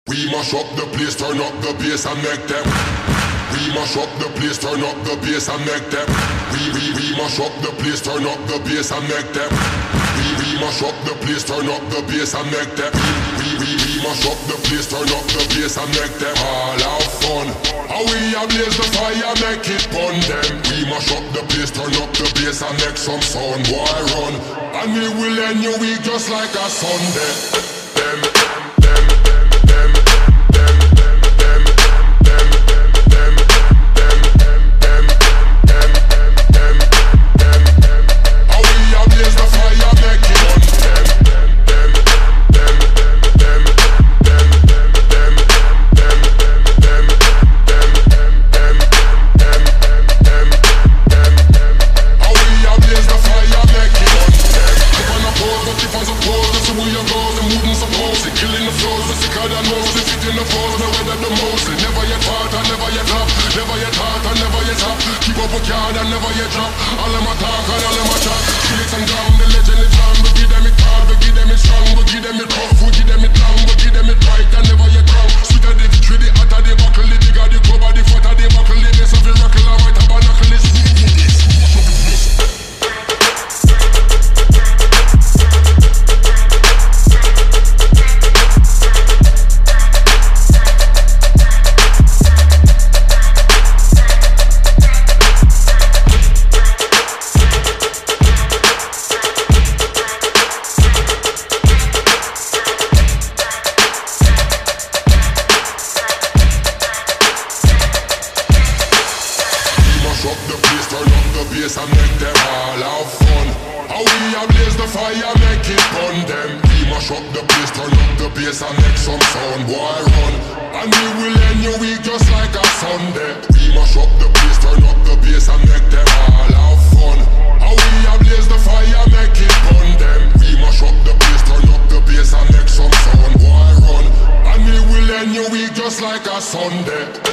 We mash up the place, turn up the bass and make them. We mash up the place, turn up the bass and make them. We mash up the place, turn up the bass and make them. We mash up the place, turn up the bass and make them. We mash up the place, turn up the bass and make them all have fun. How we ablaze the fire, make it burn them. We mash up the place, turn up the bass and make some sound, boy run. And we will end your week just like a Sunday. And make them all have fun. How we ablaze the fire, make it burn them. We mash up the place, turn up the bass and make some sound, boy run. And we will end your week just like a Sunday. We mash up the place, turn up the bass and make them all have fun. How we ablaze the fire, make it burn them. We mash up the place, turn up the bass and make some sound, boy run. And we will end your week just like a Sunday.